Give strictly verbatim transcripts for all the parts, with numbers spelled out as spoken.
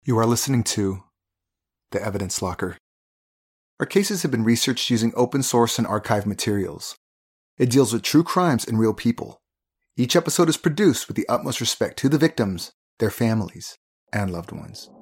You are listening to The Evidence Locker. Our cases have been researched using open source and archive materials. It deals with true crimes and real people. Each episode is produced with the utmost respect to the victims, their families, and loved ones.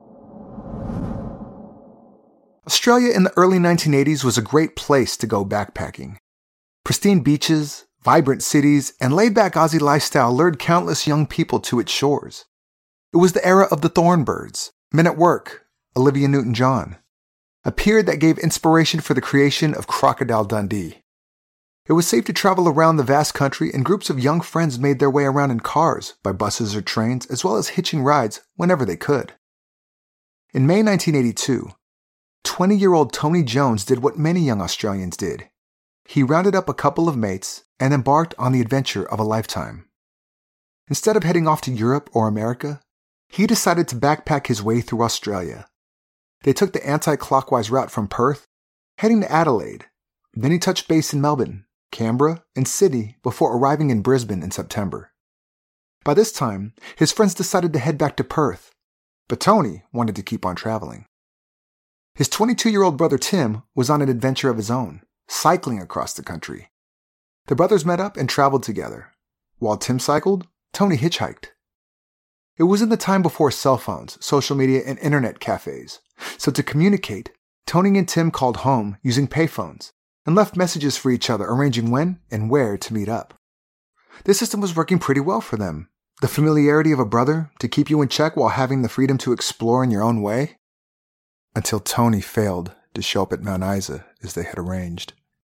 Australia in the early nineteen eighties was a great place to go backpacking. Pristine beaches, vibrant cities, and laid-back Aussie lifestyle lured countless young people to its shores. It was the era of the Thornbirds, Men at Work, Olivia Newton-John, a period that gave inspiration for the creation of Crocodile Dundee. It was safe to travel around the vast country, and groups of young friends made their way around in cars, by buses or trains, as well as hitching rides whenever they could. In May nineteen eighty-two, twenty-year-old Tony Jones did what many young Australians did. He rounded up a couple of mates and embarked on the adventure of a lifetime. Instead of heading off to Europe or America, he decided to backpack his way through Australia. They took the anti-clockwise route from Perth, heading to Adelaide. Then he touched base in Melbourne, Canberra, and Sydney before arriving in Brisbane in September. By this time, his friends decided to head back to Perth, but Tony wanted to keep on traveling. His twenty-two-year-old brother Tim was on an adventure of his own, cycling across the country. The brothers met up and traveled together. While Tim cycled, Tony hitchhiked. It was in the time before cell phones, social media, and internet cafes, so to communicate, Tony and Tim called home using payphones and left messages for each other arranging when and where to meet up. This system was working pretty well for them. The familiarity of a brother to keep you in check while having the freedom to explore in your own way. Until Tony failed to show up at Mount Isa as they had arranged.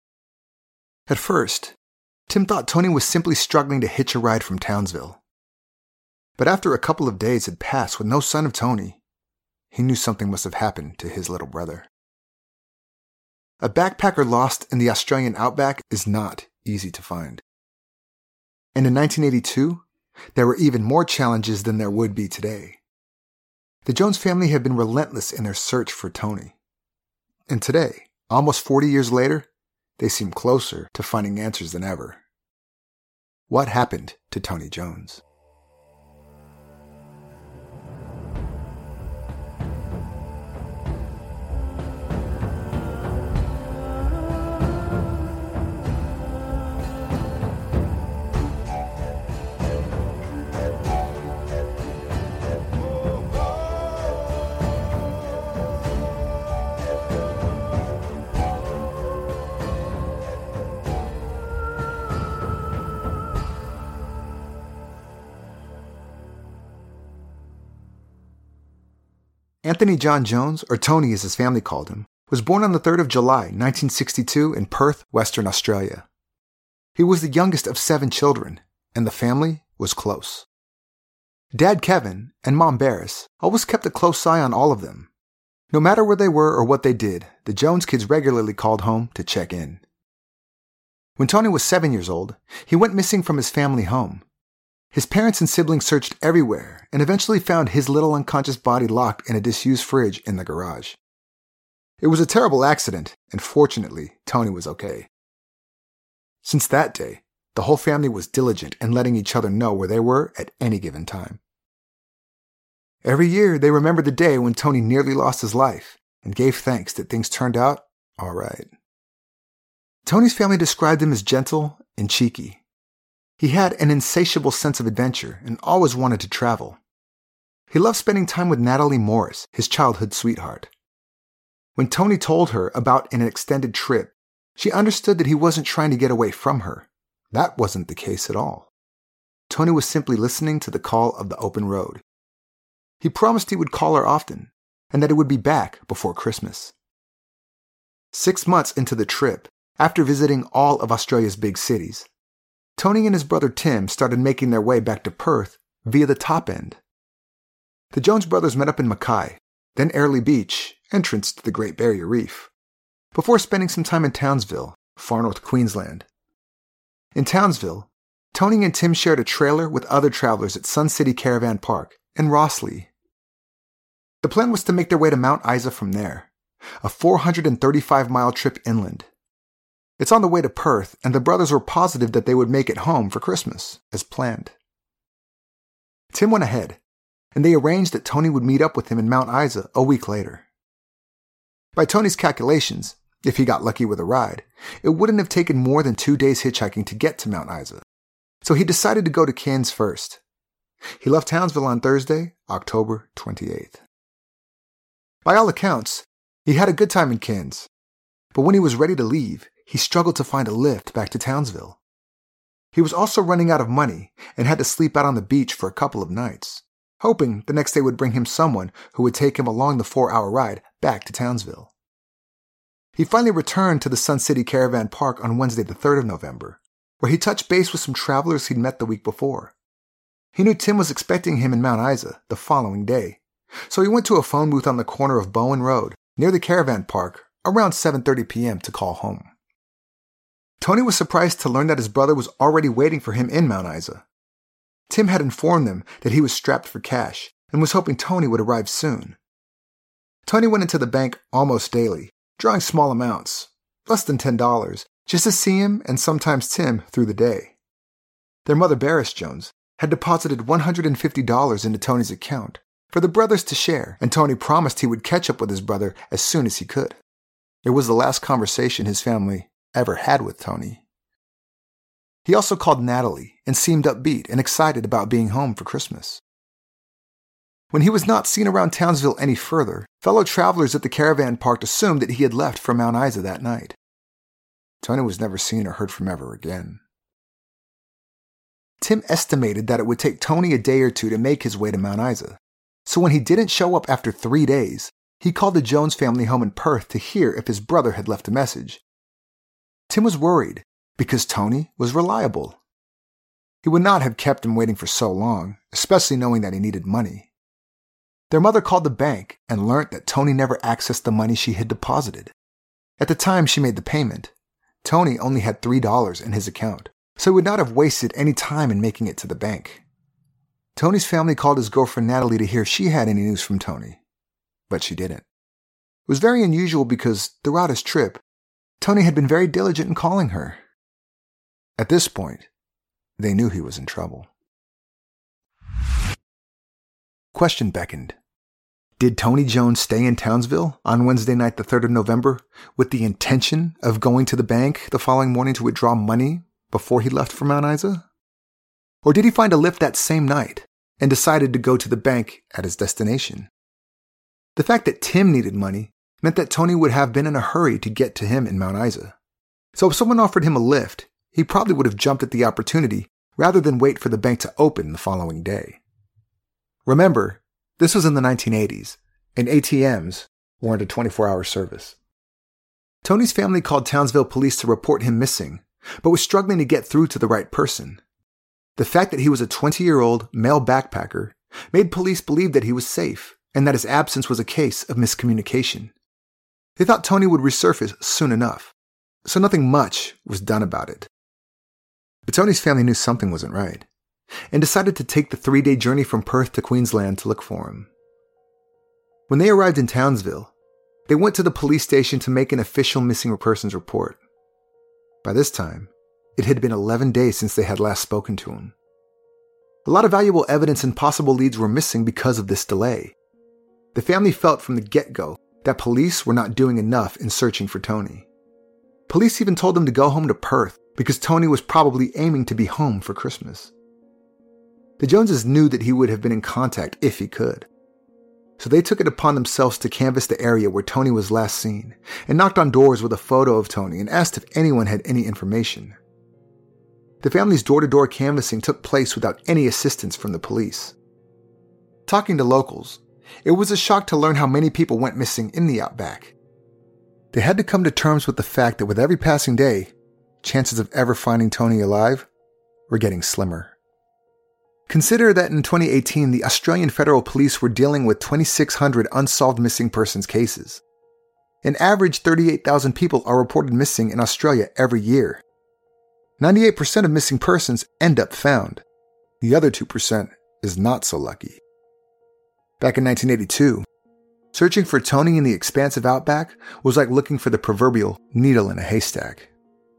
At first, Tim thought Tony was simply struggling to hitch a ride from Townsville. But after a couple of days had passed with no sign of Tony, he knew something must have happened to his little brother. A backpacker lost in the Australian outback is not easy to find. And in nineteen eighty-two, there were even more challenges than there would be today. The Jones family had been relentless in their search for Tony. And today, almost forty years later, they seem closer to finding answers than ever. What happened to Tony Jones? Anthony John Jones, or Tony as his family called him, was born on the third of July, nineteen sixty-two in Perth, Western Australia. He was the youngest of seven children, and the family was close. Dad Kevin and Mom Barris always kept a close eye on all of them. No matter where they were or what they did, the Jones kids regularly called home to check in. When Tony was seven years old, he went missing from his family home. His parents and siblings searched everywhere and eventually found his little unconscious body locked in a disused fridge in the garage. It was a terrible accident, and fortunately, Tony was okay. Since that day, the whole family was diligent in letting each other know where they were at any given time. Every year, they remembered the day when Tony nearly lost his life and gave thanks that things turned out all right. Tony's family described him as gentle and cheeky. He had an insatiable sense of adventure and always wanted to travel. He loved spending time with Natalie Morris, his childhood sweetheart. When Tony told her about an extended trip, she understood that he wasn't trying to get away from her. That wasn't the case at all. Tony was simply listening to the call of the open road. He promised he would call her often, and that he would be back before Christmas. Six months into the trip, after visiting all of Australia's big cities, Tony and his brother Tim started making their way back to Perth via the top end. The Jones brothers met up in Mackay, then Airlie Beach, entrance to the Great Barrier Reef, before spending some time in Townsville, far north Queensland. In Townsville, Tony and Tim shared a trailer with other travelers at Sun City Caravan Park and Rosslea. The plan was to make their way to Mount Isa from there, a four hundred thirty-five mile trip inland. It's on the way to Perth, and the brothers were positive that they would make it home for Christmas, as planned. Tim went ahead, and they arranged that Tony would meet up with him in Mount Isa a week later. By Tony's calculations, if he got lucky with a ride, it wouldn't have taken more than two days hitchhiking to get to Mount Isa, so he decided to go to Cairns first. He left Townsville on Thursday, October twenty-eighth. By all accounts, he had a good time in Cairns, but when he was ready to leave, he struggled to find a lift back to Townsville. He was also running out of money and had to sleep out on the beach for a couple of nights, hoping the next day would bring him someone who would take him along the four-hour ride back to Townsville. He finally returned to the Sun City Caravan Park on Wednesday the third of November, where he touched base with some travelers he'd met the week before. He knew Tim was expecting him in Mount Isa the following day, so he went to a phone booth on the corner of Bowen Road near the Caravan Park around seven thirty p.m. to call home. Tony was surprised to learn that his brother was already waiting for him in Mount Isa. Tim had informed them that he was strapped for cash and was hoping Tony would arrive soon. Tony went into the bank almost daily, drawing small amounts, less than ten dollars, just to see him and sometimes Tim through the day. Their mother, Barris Jones, had deposited one hundred fifty dollars into Tony's account for the brothers to share, and Tony promised he would catch up with his brother as soon as he could. It was the last conversation his family ever had with Tony. He also called Natalie and seemed upbeat and excited about being home for Christmas. When he was not seen around Townsville any further, fellow travelers at the caravan park assumed that he had left for Mount Isa that night. Tony was never seen or heard from ever again. Tim estimated that it would take Tony a day or two to make his way to Mount Isa, so when he didn't show up after three days, he called the Jones family home in Perth to hear if his brother had left a message. Tim was worried because Tony was reliable. He would not have kept him waiting for so long, especially knowing that he needed money. Their mother called the bank and learned that Tony never accessed the money she had deposited. At the time she made the payment, Tony only had three dollars in his account, so he would not have wasted any time in making it to the bank. Tony's family called his girlfriend Natalie to hear if she had any news from Tony, but she didn't. It was very unusual because throughout his trip, Tony had been very diligent in calling her. At this point, they knew he was in trouble. Question beckoned. Did Tony Jones stay in Townsville on Wednesday night the third of November with the intention of going to the bank the following morning to withdraw money before he left for Mount Isa? Or did he find a lift that same night and decided to go to the bank at his destination? The fact that Tim needed money meant that Tony would have been in a hurry to get to him in Mount Isa. So if someone offered him a lift, he probably would have jumped at the opportunity rather than wait for the bank to open the following day. Remember, this was in the nineteen eighties, and A T Ms weren't a twenty-four hour service. Tony's family called Townsville police to report him missing, but was struggling to get through to the right person. The fact that he was a twenty-year-old male backpacker made police believe that he was safe and that his absence was a case of miscommunication. They thought Tony would resurface soon enough, so nothing much was done about it. But Tony's family knew something wasn't right, and decided to take the three-day journey from Perth to Queensland to look for him. When they arrived in Townsville, they went to the police station to make an official missing persons report. By this time, it had been eleven days since they had last spoken to him. A lot of valuable evidence and possible leads were missing because of this delay. The family felt from the get-go that police were not doing enough in searching for Tony. Police even told them to go home to Perth because Tony was probably aiming to be home for Christmas. The Joneses knew that he would have been in contact if he could. So they took it upon themselves to canvass the area where Tony was last seen and knocked on doors with a photo of Tony and asked if anyone had any information. The family's door-to-door canvassing took place without any assistance from the police. Talking to locals, it was a shock to learn how many people went missing in the outback. They had to come to terms with the fact that with every passing day, chances of ever finding Tony alive were getting slimmer. Consider that in twenty eighteen, the Australian Federal Police were dealing with twenty-six hundred unsolved missing persons cases. An average thirty-eight thousand people are reported missing in Australia every year. ninety-eight percent of missing persons end up found. The other two percent is not so lucky. Back in nineteen eighty-two, searching for Tony in the expansive outback was like looking for the proverbial needle in a haystack.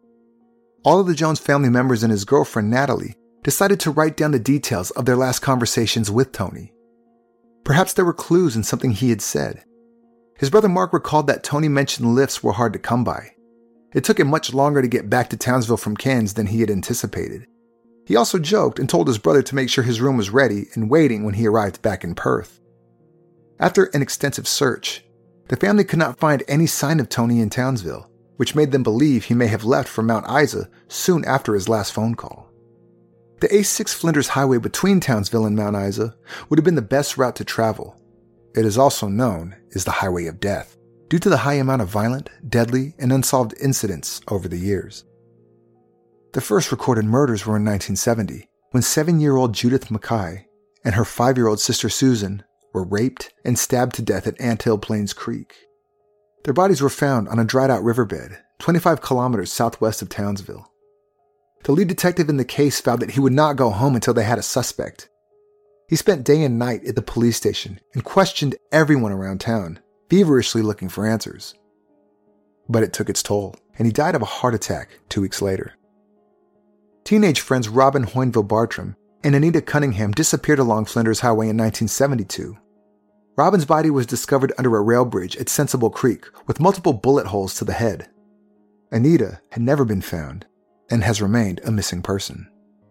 All of the Jones family members and his girlfriend Natalie decided to write down the details of their last conversations with Tony. Perhaps there were clues in something he had said. His brother Mark recalled that Tony mentioned lifts were hard to come by. It took him much longer to get back to Townsville from Cairns than he had anticipated. He also joked and told his brother to make sure his room was ready and waiting when he arrived back in Perth. After an extensive search, the family could not find any sign of Tony in Townsville, which made them believe he may have left for Mount Isa soon after his last phone call. The A six Flinders Highway between Townsville and Mount Isa would have been the best route to travel. It is also known as the Highway of Death, due to the high amount of violent, deadly, and unsolved incidents over the years. The first recorded murders were in nineteen seventy, when seven-year-old Judith Mackay and her five-year-old sister Susan were raped and stabbed to death at Anthill Plains Creek. Their bodies were found on a dried-out riverbed, twenty-five kilometers southwest of Townsville. The lead detective in the case vowed that he would not go home until they had a suspect. He spent day and night at the police station and questioned everyone around town, feverishly looking for answers. But it took its toll, and he died of a heart attack two weeks later. Teenage friends Robin Hoynville Bartram and Anita Cunningham disappeared along Flinders Highway in nineteen seventy-two. Robin's body was discovered under a rail bridge at Sensible Creek with multiple bullet holes to the head. Anita had never been found and has remained a missing person.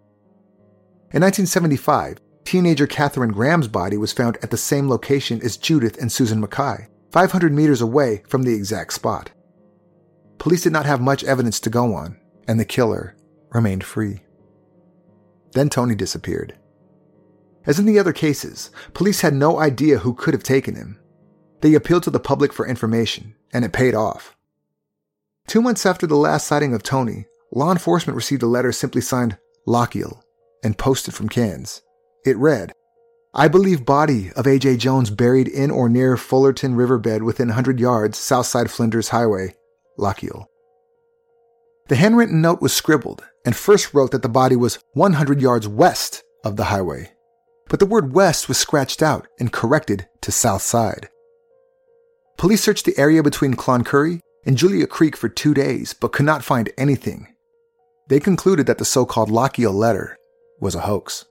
In nineteen seventy-five, teenager Catherine Graham's body was found at the same location as Judith and Susan Mackay, five hundred meters away from the exact spot. Police did not have much evidence to go on, and the killer remained free. Then Tony disappeared. As in the other cases, police had no idea who could have taken him. They appealed to the public for information, and it paid off. Two months after the last sighting of Tony, law enforcement received a letter simply signed Lochiel and posted from Cairns. It read, "I believe body of A J Jones buried in or near Fullerton Riverbed within one hundred yards, Southside Flinders Highway, Lochiel." The handwritten note was scribbled and first wrote that the body was one hundred yards west of the highway, but the word west was scratched out and corrected to south side. Police searched the area between Cloncurry and Julia Creek for two days but could not find anything. They concluded that the so-called Lochiel letter was a hoax.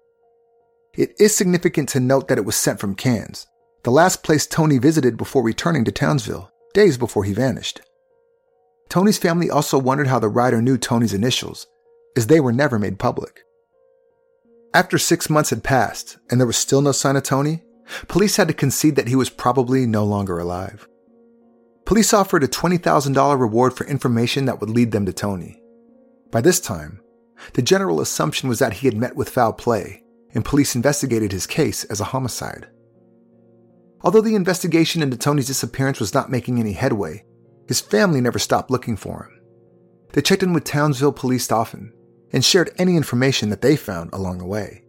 It is significant to note that it was sent from Cairns, the last place Tony visited before returning to Townsville, days before he vanished. Tony's family also wondered how the writer knew Tony's initials, as they were never made public. After six months had passed and there was still no sign of Tony, police had to concede that he was probably no longer alive. Police offered a twenty thousand dollars reward for information that would lead them to Tony. By this time, the general assumption was that he had met with foul play, and police investigated his case as a homicide. Although the investigation into Tony's disappearance was not making any headway, his family never stopped looking for him. They checked in with Townsville police often and shared any information that they found along the way.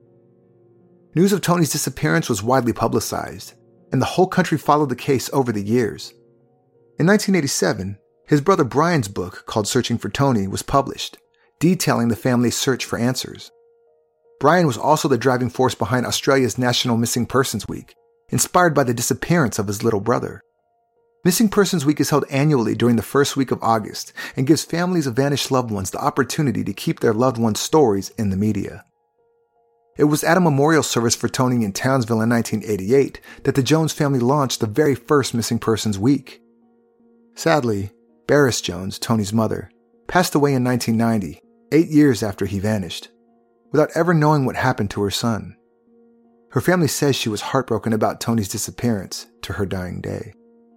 News of Tony's disappearance was widely publicized, and the whole country followed the case over the years. In nineteen eighty-seven, his brother Brian's book called Searching for Tony was published, detailing the family's search for answers. Brian was also the driving force behind Australia's National Missing Persons Week, inspired by the disappearance of his little brother. Missing Persons Week is held annually during the first week of August and gives families of vanished loved ones the opportunity to keep their loved ones' stories in the media. It was at a memorial service for Tony in Townsville in nineteen eighty-eight that the Jones family launched the very first Missing Persons Week. Sadly, Beres Jones, Tony's mother, passed away in nineteen ninety, eight years after he vanished, without ever knowing what happened to her son. Her family says she was heartbroken about Tony's disappearance to her dying day.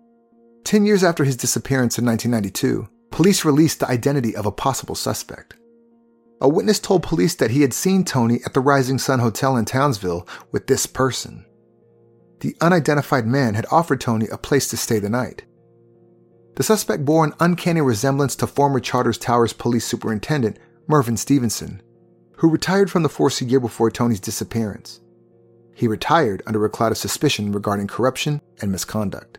Ten years after his disappearance in nineteen ninety-two, police released the identity of a possible suspect. A witness told police that he had seen Tony at the Rising Sun Hotel in Townsville with this person. The unidentified man had offered Tony a place to stay the night. The suspect bore an uncanny resemblance to former Charters Towers police superintendent Mervyn Stevenson, who retired from the force a year before Tony's disappearance. He retired under a cloud of suspicion regarding corruption and misconduct.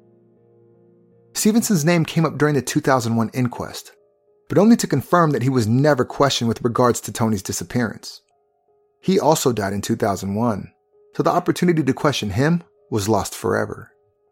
Stevenson's name came up during the two thousand one inquest, but only to confirm that he was never questioned with regards to Tony's disappearance. He also died in two thousand one, so the opportunity to question him was lost forever.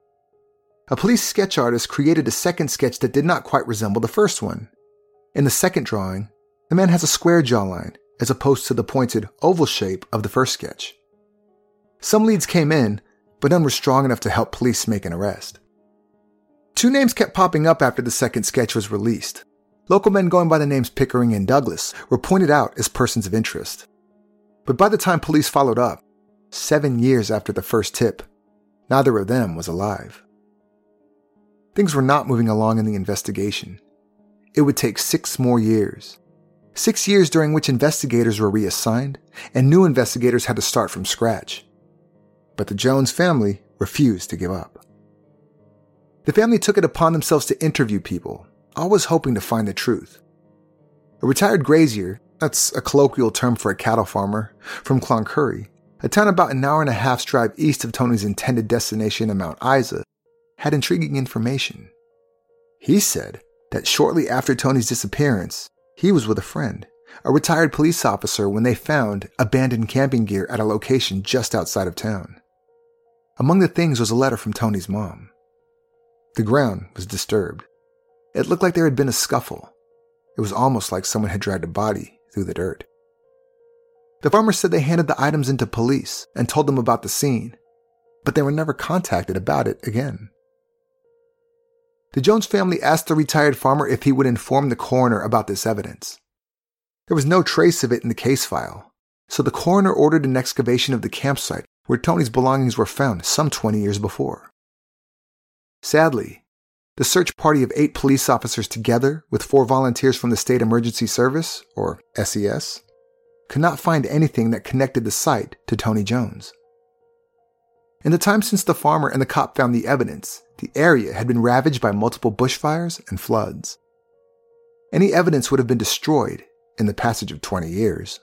A police sketch artist created a second sketch that did not quite resemble the first one. In the second drawing, the man has a square jawline as opposed to the pointed oval shape of the first sketch. Some leads came in, but none were strong enough to help police make an arrest. Two names kept popping up after the second sketch was released. Local men going by the names Pickering and Douglas were pointed out as persons of interest. But by the time police followed up, seven years after the first tip, neither of them was alive. Things were not moving along in the investigation. It would take six more years. Six years during which investigators were reassigned and new investigators had to start from scratch. But the Jones family refused to give up. The family took it upon themselves to interview people, always hoping to find the truth. A retired grazier, that's a colloquial term for a cattle farmer, from Cloncurry, a town about an hour and a half's drive east of Tony's intended destination of Mount Isa, had intriguing information. He said that shortly after Tony's disappearance, he was with a friend, a retired police officer, when they found abandoned camping gear at a location just outside of town. Among the things was a letter from Tony's mom. The ground was disturbed. It looked like there had been a scuffle. It was almost like someone had dragged a body through the dirt. The farmer said they handed the items into police and told them about the scene, but they were never contacted about it again. The Jones family asked the retired farmer if he would inform the coroner about this evidence. There was no trace of it in the case file, so the coroner ordered an excavation of the campsite where Tony's belongings were found some twenty years before. Sadly, the search party of eight police officers together with four volunteers from the State Emergency Service, or S E S, could not find anything that connected the site to Tony Jones. In the time since the farmer and the cop found the evidence, the area had been ravaged by multiple bushfires and floods. Any evidence would have been destroyed in the passage of twenty years.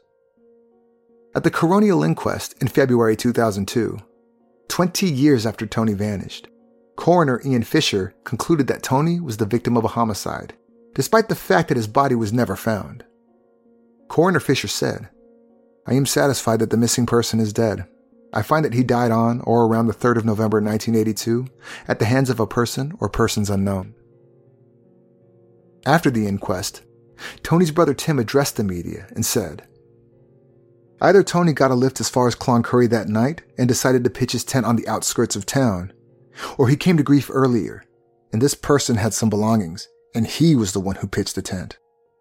At the coronial inquest in February two thousand two, twenty years after Tony vanished, Coroner Ian Fisher concluded that Tony was the victim of a homicide, despite the fact that his body was never found. Coroner Fisher said, "I am satisfied that the missing person is dead. I find that he died on or around the third of November nineteen eighty-two at the hands of a person or persons unknown." After the inquest, Tony's brother Tim addressed the media and said, "Either Tony got a lift as far as Cloncurry that night and decided to pitch his tent on the outskirts of town, or he came to grief earlier, and this person had some belongings, and he was the one who pitched the tent."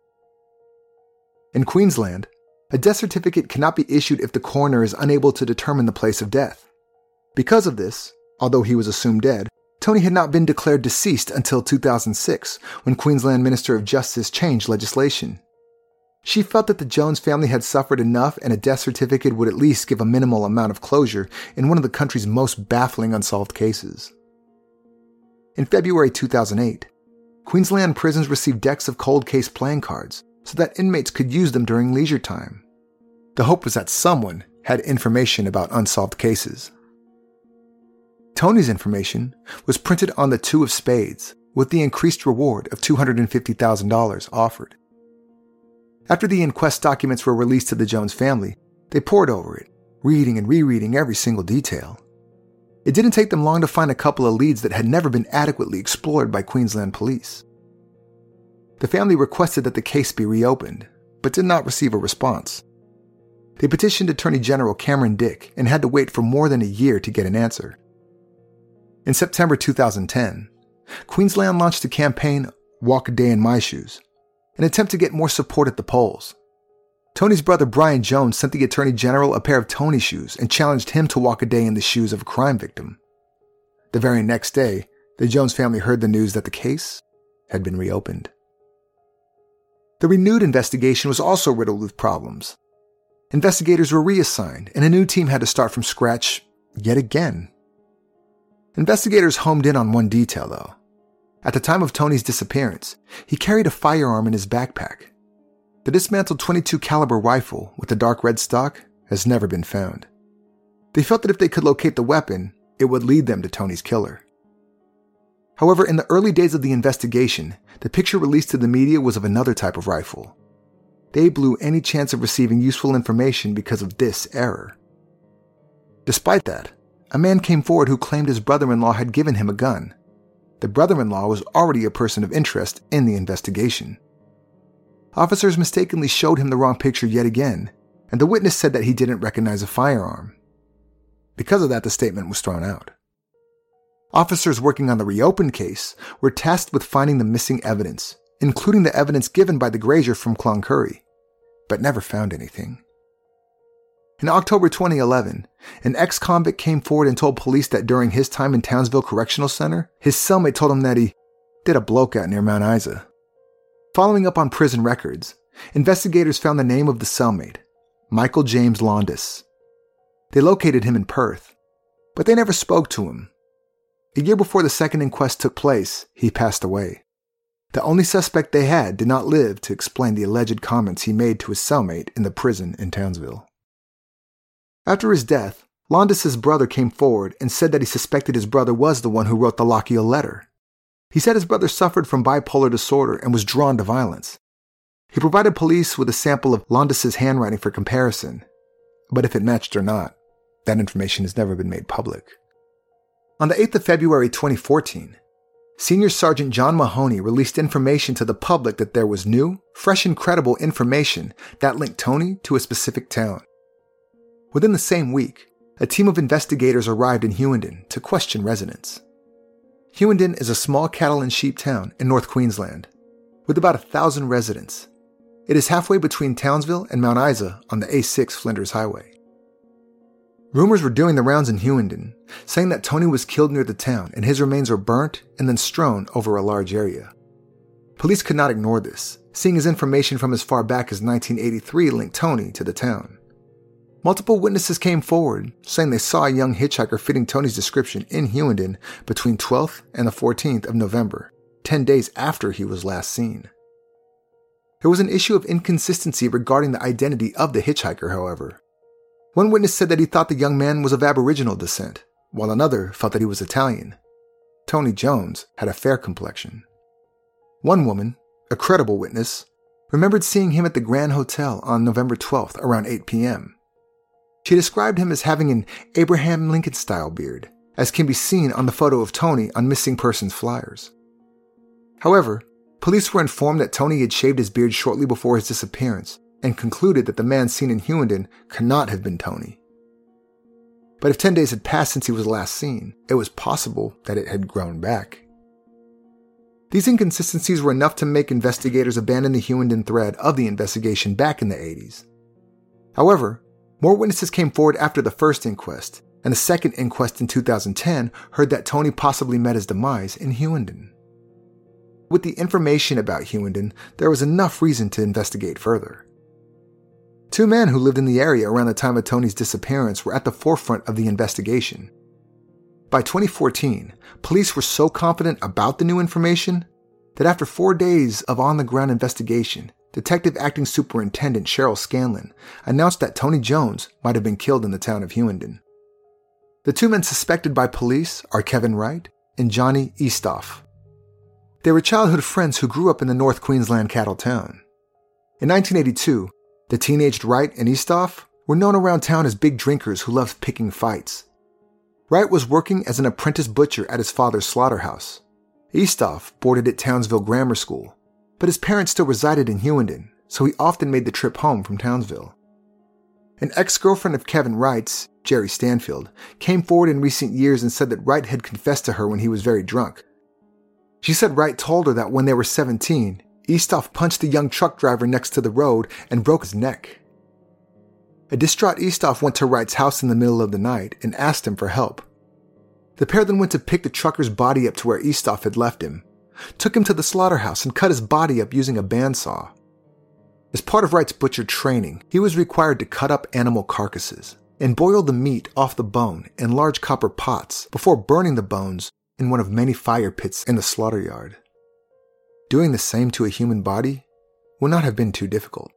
In Queensland, a death certificate cannot be issued if the coroner is unable to determine the place of death. Because of this, although he was assumed dead, Tony had not been declared deceased until two thousand six, when Queensland Minister of Justice changed legislation. She felt that the Jones family had suffered enough and a death certificate would at least give a minimal amount of closure in one of the country's most baffling unsolved cases. In February two thousand eight, Queensland prisons received decks of cold case playing cards so that inmates could use them during leisure time. The hope was that someone had information about unsolved cases. Tony's information was printed on the two of spades, with the increased reward of two hundred fifty thousand dollars offered. After the inquest documents were released to the Jones family, they pored over it, reading and rereading every single detail. It didn't take them long to find a couple of leads that had never been adequately explored by Queensland police. The family requested that the case be reopened, but did not receive a response. They petitioned Attorney General Cameron Dick and had to wait for more than a year to get an answer. In September two thousand ten, Queensland launched the campaign Walk a Day in My Shoes, an attempt to get more support at the polls. Tony's brother Brian Jones sent the Attorney General a pair of Tony shoes and challenged him to walk a day in the shoes of a crime victim. The very next day, the Jones family heard the news that the case had been reopened. The renewed investigation was also riddled with problems. Investigators were reassigned, and a new team had to start from scratch yet again. Investigators homed in on one detail, though. At the time of Tony's disappearance, he carried a firearm in his backpack. The dismantled twenty-two caliber rifle with the dark red stock has never been found. They felt that if they could locate the weapon, it would lead them to Tony's killer. However, in the early days of the investigation, the picture released to the media was of another type of rifle. They blew any chance of receiving useful information because of this error. Despite that, a man came forward who claimed his brother-in-law had given him a gun. The brother-in-law was already a person of interest in the investigation. Officers mistakenly showed him the wrong picture yet again, and the witness said that he didn't recognize a firearm. Because of that, the statement was thrown out. Officers working on the reopened case were tasked with finding the missing evidence, including the evidence given by the grazier from Cloncurry, but never found anything. In October twenty eleven, an ex-convict came forward and told police that during his time in Townsville Correctional Center, his cellmate told him that he did a blokeout near Mount Isa. Following up on prison records, investigators found the name of the cellmate, Michael James Londis. They located him in Perth, but they never spoke to him. A year before the second inquest took place, he passed away. The only suspect they had did not live to explain the alleged comments he made to his cellmate in the prison in Townsville. After his death, Londis' brother came forward and said that he suspected his brother was the one who wrote the Lochiel letter. He said his brother suffered from bipolar disorder and was drawn to violence. He provided police with a sample of Londis' handwriting for comparison, but if it matched or not, that information has never been made public. On the eighth of February twenty fourteen, Senior Sergeant John Mahoney released information to the public that there was new, fresh and credible information that linked Tony to a specific town. Within the same week, a team of investigators arrived in Hughenden to question residents. Hughenden is a small cattle and sheep town in North Queensland, with about a thousand residents. It is halfway between Townsville and Mount Isa on the A six Flinders Highway. Rumors were doing the rounds in Hughenden, saying that Tony was killed near the town and his remains were burnt and then strewn over a large area. Police could not ignore this, seeing as information from as far back as nineteen eighty-three linked Tony to the town. Multiple witnesses came forward, saying they saw a young hitchhiker fitting Tony's description in Hughenden between twelfth and the fourteenth of November, ten days after he was last seen. There was an issue of inconsistency regarding the identity of the hitchhiker, however. One witness said that he thought the young man was of Aboriginal descent, while another felt that he was Italian. Tony Jones had a fair complexion. One woman, a credible witness, remembered seeing him at the Grand Hotel on November twelfth around eight p.m. She described him as having an Abraham Lincoln-style beard, as can be seen on the photo of Tony on missing persons flyers. However, police were informed that Tony had shaved his beard shortly before his disappearance and concluded that the man seen in Hughenden could not have been Tony. But if ten days had passed since he was last seen, it was possible that it had grown back. These inconsistencies were enough to make investigators abandon the Hughenden thread of the investigation back in the eighties. However, more witnesses came forward after the first inquest, and the second inquest in two thousand ten heard that Tony possibly met his demise in Hughenden. With the information about Hughenden, there was enough reason to investigate further. Two men who lived in the area around the time of Tony's disappearance were at the forefront of the investigation. By twenty fourteen, police were so confident about the new information that after four days of on-the-ground investigation, Detective Acting Superintendent Cheryl Scanlon announced that Tony Jones might have been killed in the town of Hughenden. The two men suspected by police are Kevin Wright and Johnny Eastoff. They were childhood friends who grew up in the North Queensland cattle town. In nineteen eighty-two, the teenaged Wright and Eastoff were known around town as big drinkers who loved picking fights. Wright was working as an apprentice butcher at his father's slaughterhouse. Eastoff boarded at Townsville Grammar School, but his parents still resided in Hughenden, so he often made the trip home from Townsville. An ex-girlfriend of Kevin Wright's, Jerry Stanfield, came forward in recent years and said that Wright had confessed to her when he was very drunk. She said Wright told her that when they were seventeen, Eastoff punched a young truck driver next to the road and broke his neck. A distraught Eastoff went to Wright's house in the middle of the night and asked him for help. The pair then went to pick the trucker's body up to where Eastoff had left him, took him to the slaughterhouse and cut his body up using a bandsaw. As part of Wright's butcher training, he was required to cut up animal carcasses and boil the meat off the bone in large copper pots before burning the bones in one of many fire pits in the slaughter yard. Doing the same to a human body would not have been too difficult.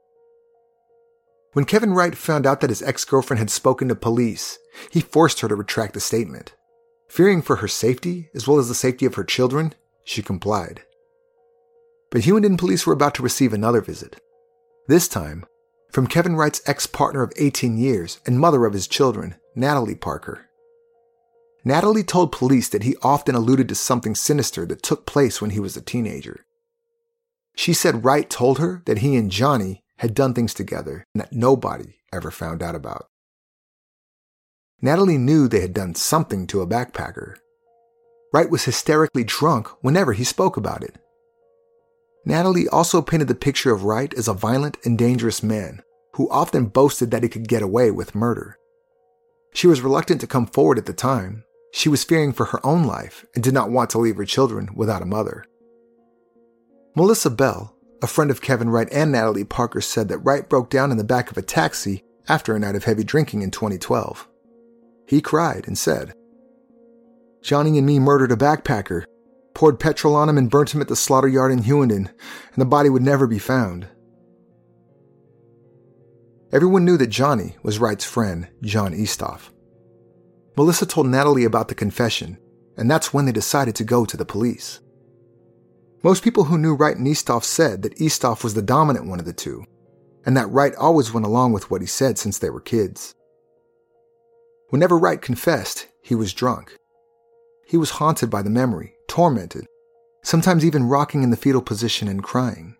When Kevin Wright found out that his ex-girlfriend had spoken to police, he forced her to retract the statement. Fearing for her safety, as well as the safety of her children, she complied. But Hughenden police were about to receive another visit. This time, from Kevin Wright's ex-partner of eighteen years and mother of his children, Natalie Parker. Natalie told police that he often alluded to something sinister that took place when he was a teenager. She said Wright told her that he and Johnny had done things together and that nobody ever found out about. Natalie knew they had done something to a backpacker. Wright was hysterically drunk whenever he spoke about it. Natalie also painted the picture of Wright as a violent and dangerous man who often boasted that he could get away with murder. She was reluctant to come forward at the time. She was fearing for her own life and did not want to leave her children without a mother. Melissa Bell, a friend of Kevin Wright and Natalie Parker, said that Wright broke down in the back of a taxi after a night of heavy drinking in twenty twelve. He cried and said, "Johnny and me murdered a backpacker, poured petrol on him and burnt him at the slaughter yard in Hughenden, and the body would never be found." Everyone knew that Johnny was Wright's friend, John Eastoff. Melissa told Natalie about the confession, and that's when they decided to go to the police. Most people who knew Wright and Eastoff said that Eastoff was the dominant one of the two, and that Wright always went along with what he said since they were kids. Whenever Wright confessed, he was drunk. He was haunted by the memory, tormented, sometimes even rocking in the fetal position and crying.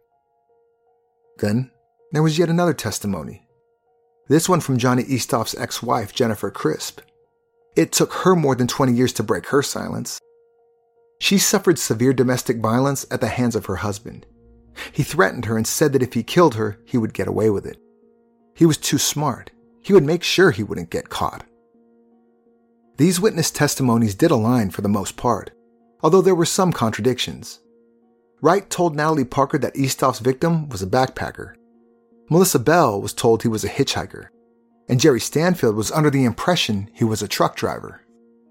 Then, there was yet another testimony. This one from Johnny Eastoff's ex-wife, Jennifer Crisp. It took her more than twenty years to break her silence. She suffered severe domestic violence at the hands of her husband. He threatened her and said that if he killed her, he would get away with it. He was too smart. He would make sure he wouldn't get caught. These witness testimonies did align for the most part, although there were some contradictions. Wright told Natalie Parker that Eastoff's victim was a backpacker. Melissa Bell was told he was a hitchhiker, and Jerry Stanfield was under the impression he was a truck driver.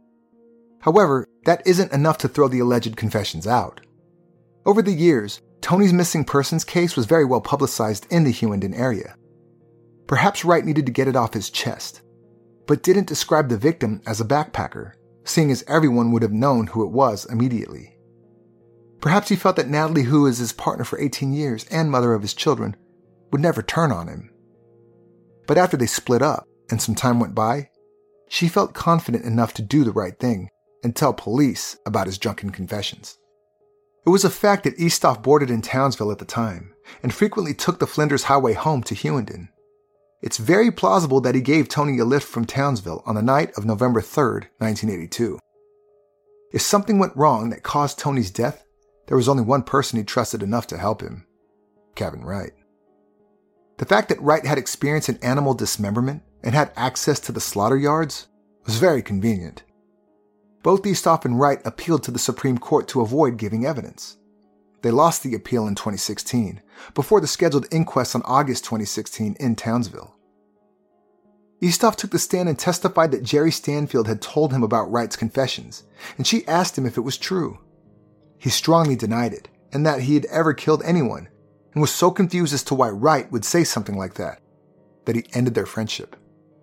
However, that isn't enough to throw the alleged confessions out. Over the years, Tony's missing persons case was very well publicized in the Hughenden area. Perhaps Wright needed to get it off his chest, but didn't describe the victim as a backpacker, seeing as everyone would have known who it was immediately. Perhaps he felt that Natalie, who is his partner for eighteen years and mother of his children, would never turn on him. But after they split up and some time went by, she felt confident enough to do the right thing and tell police about his drunken confessions. It was a fact that Eastoff boarded in Townsville at the time and frequently took the Flinders Highway home to Hughenden. It's very plausible that he gave Tony a lift from Townsville on the night of November third, nineteen eighty-two. If something went wrong that caused Tony's death, there was only one person he trusted enough to help him: Kevin Wright. The fact that Wright had experience in animal dismemberment and had access to the slaughter yards was very convenient. Both Eastoff and Wright appealed to the Supreme Court to avoid giving evidence. They lost the appeal in twenty sixteen, before the scheduled inquest on August twenty sixteen in Townsville. Eastoff took the stand and testified that Jerry Stanfield had told him about Wright's confessions, and she asked him if it was true. He strongly denied it, and that he had ever killed anyone, and was so confused as to why Wright would say something like that, that he ended their friendship.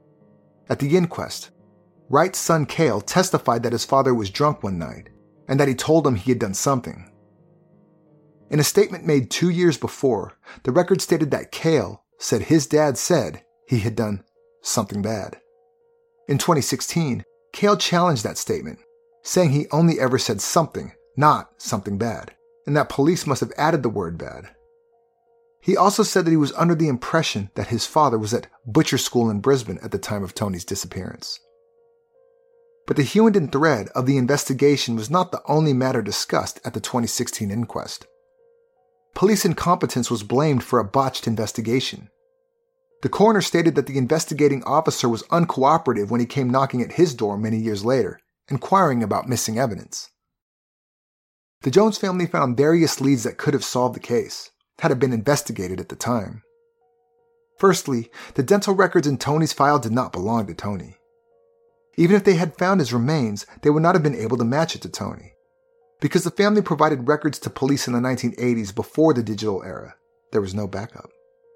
At the inquest, Wright's son Cale testified that his father was drunk one night, and that he told him he had done something. In a statement made two years before, the record stated that Cale said his dad said he had done something bad. In twenty sixteen, Cale challenged that statement, saying he only ever said something, not something bad, and that police must have added the word bad. He also said that he was under the impression that his father was at butcher school in Brisbane at the time of Tony's disappearance. But the Hughenden thread of the investigation was not the only matter discussed at the twenty sixteen inquest. Police incompetence was blamed for a botched investigation. The coroner stated that the investigating officer was uncooperative when he came knocking at his door many years later, inquiring about missing evidence. The Jones family found various leads that could have solved the case, had it been investigated at the time. Firstly, the dental records in Tony's file did not belong to Tony. Even if they had found his remains, they would not have been able to match it to Tony. Because the family provided records to police in the nineteen eighties before the digital era, there was no backup.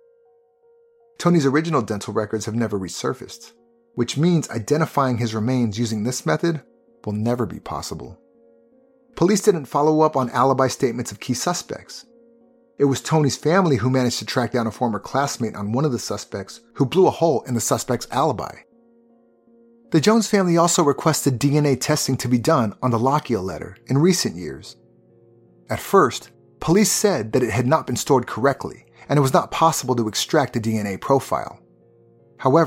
Tony's original dental records have never resurfaced, which means identifying his remains using this method will never be possible. Police didn't follow up on alibi statements of key suspects. It was Tony's family who managed to track down a former classmate on one of the suspects who blew a hole in the suspect's alibi. The Jones family also requested D N A testing to be done on the Lockyer letter in recent years. At first, police said that it had not been stored correctly and it was not possible to extract a D N A profile. However,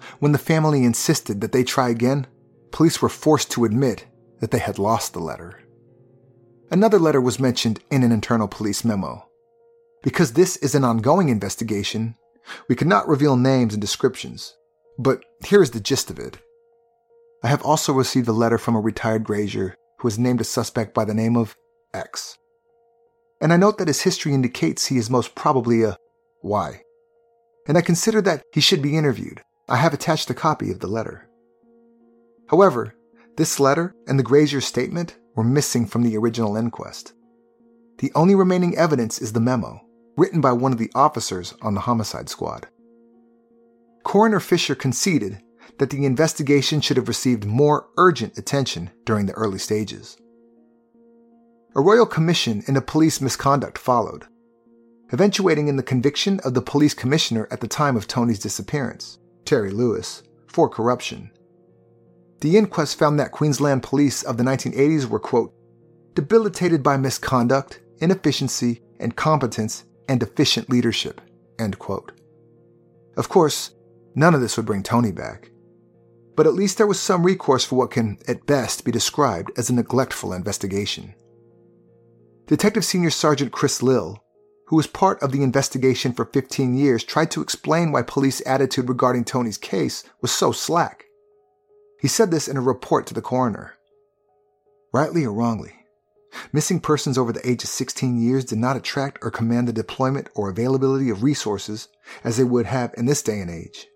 when the family insisted that they try again, police were forced to admit that they had lost the letter. Another letter was mentioned in an internal police memo. Because this is an ongoing investigation, we could not reveal names and descriptions, but here is the gist of it. I have also received a letter from a retired grazier who has named a suspect by the name of X. And I note that his history indicates he is most probably a Y. And I consider that he should be interviewed. I have attached a copy of the letter. However, this letter and the grazier's statement were missing from the original inquest. The only remaining evidence is the memo, written by one of the officers on the homicide squad. Coroner Fisher conceded that the investigation should have received more urgent attention during the early stages. A royal commission into police misconduct followed, eventuating in the conviction of the police commissioner at the time of Tony's disappearance, Terry Lewis, for corruption. The inquest found that Queensland police of the nineteen eighties were, quote, debilitated by misconduct, inefficiency, incompetence, and deficient leadership, end quote. Of course, none of this would bring Tony back. But at least there was some recourse for what can, at best, be described as a neglectful investigation. Detective Senior Sergeant Chris Lill, who was part of the investigation for fifteen years, tried to explain why police attitude regarding Tony's case was so slack. He said this in a report to the coroner. Rightly or wrongly, missing persons over the age of sixteen years did not attract or command the deployment or availability of resources as they would have in this day and age.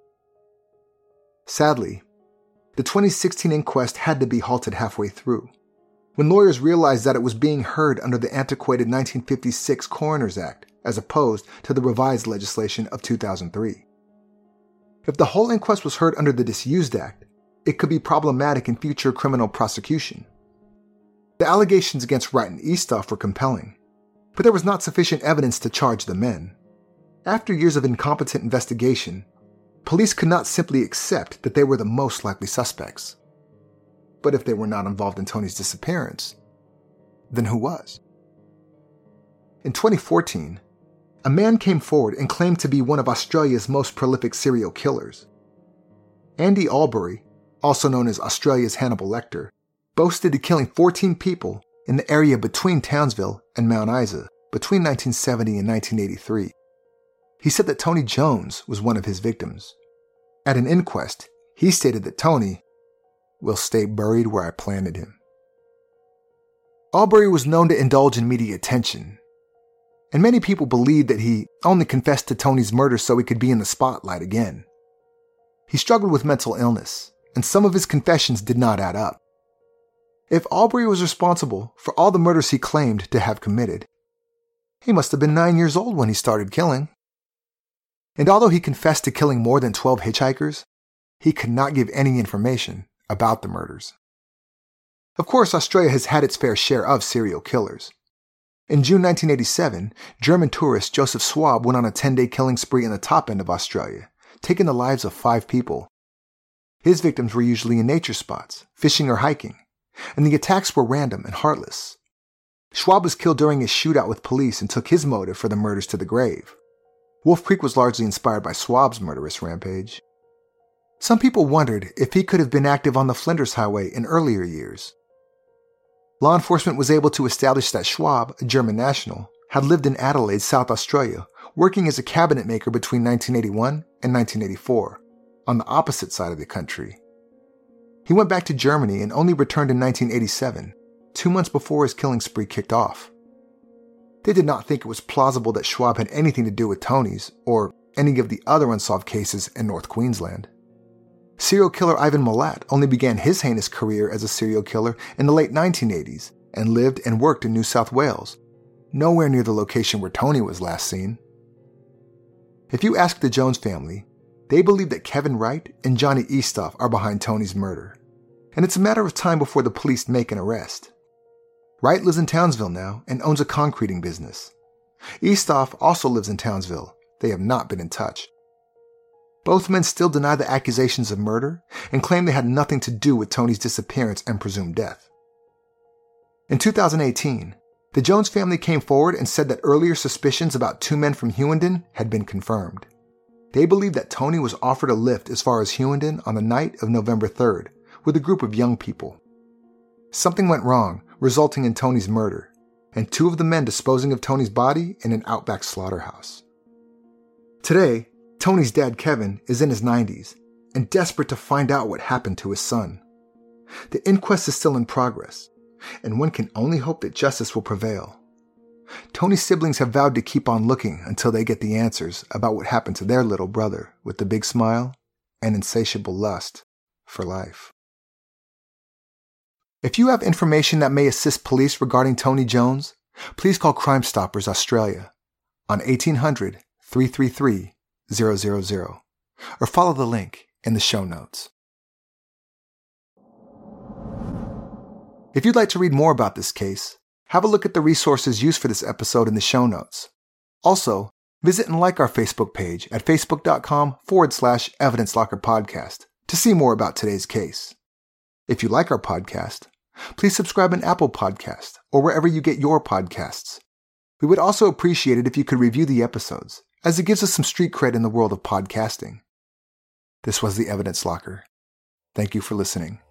Sadly, the twenty sixteen inquest had to be halted halfway through, when lawyers realized that it was being heard under the antiquated nineteen fifty-six Coroners Act as opposed to the revised legislation of two thousand three. If the whole inquest was heard under the disused act, it could be problematic in future criminal prosecution. The allegations against Wright and Eastoff were compelling, but there was not sufficient evidence to charge the men. After years of incompetent investigation, police could not simply accept that they were the most likely suspects. But if they were not involved in Tony's disappearance, then who was? In twenty fourteen, a man came forward and claimed to be one of Australia's most prolific serial killers. Andy Albury, also known as Australia's Hannibal Lecter, boasted of killing fourteen people in the area between Townsville and Mount Isa between nineteen seventy and nineteen eighty-three. He said that Tony Jones was one of his victims. At an inquest, he stated that Tony will stay buried where I planted him. Albury was known to indulge in media attention, and many people believed that he only confessed to Tony's murder so he could be in the spotlight again. He struggled with mental illness, and some of his confessions did not add up. If Albury was responsible for all the murders he claimed to have committed, he must have been nine years old when he started killing. And although he confessed to killing more than twelve hitchhikers, he could not give any information about the murders. Of course, Australia has had its fair share of serial killers. In June nineteen eighty-seven, German tourist Joseph Schwab went on a ten-day killing spree in the top end of Australia, taking the lives of five people. His victims were usually in nature spots, fishing or hiking, and the attacks were random and heartless. Schwab was killed during a shootout with police and took his motive for the murders to the grave. Wolf Creek was largely inspired by Schwab's murderous rampage. Some people wondered if he could have been active on the Flinders Highway in earlier years. Law enforcement was able to establish that Schwab, a German national, had lived in Adelaide, South Australia, working as a cabinet maker between nineteen eighty-one and nineteen eighty-four, on the opposite side of the country. He went back to Germany and only returned in nineteen eighty-seven, two months before his killing spree kicked off. They did not think it was plausible that Schwab had anything to do with Tony's or any of the other unsolved cases in North Queensland. Serial killer Ivan Milat only began his heinous career as a serial killer in the late nineteen eighties and lived and worked in New South Wales, nowhere near the location where Tony was last seen. If you ask the Jones family, they believe that Kevin Wright and Johnny Eastoff are behind Tony's murder, and it's a matter of time before the police make an arrest. Wright lives in Townsville now and owns a concreting business. Eastoff also lives in Townsville. They have not been in touch. Both men still deny the accusations of murder and claim they had nothing to do with Tony's disappearance and presumed death. In two thousand eighteen, the Jones family came forward and said that earlier suspicions about two men from Hughenden had been confirmed. They believe that Tony was offered a lift as far as Hughenden on the night of November third with a group of young people. Something went wrong, resulting in Tony's murder, and two of the men disposing of Tony's body in an outback slaughterhouse. Today, Tony's dad, Kevin, is in his nineties and desperate to find out what happened to his son. The inquest is still in progress, and one can only hope that justice will prevail. Tony's siblings have vowed to keep on looking until they get the answers about what happened to their little brother with the big smile and insatiable lust for life. If you have information that may assist police regarding Tony Jones, please call Crime Stoppers Australia on eighteen hundred, three three three, zero zero zero or follow the link in the show notes. If you'd like to read more about this case, have a look at the resources used for this episode in the show notes. Also, visit and like our Facebook page at facebook.com forward slash Evidence Locker Podcast to see more about today's case. If you like our podcast, please subscribe on Apple Podcasts or wherever you get your podcasts. We would also appreciate it if you could review the episodes, as it gives us some street cred in the world of podcasting. This was the Evidence Locker. Thank you for listening.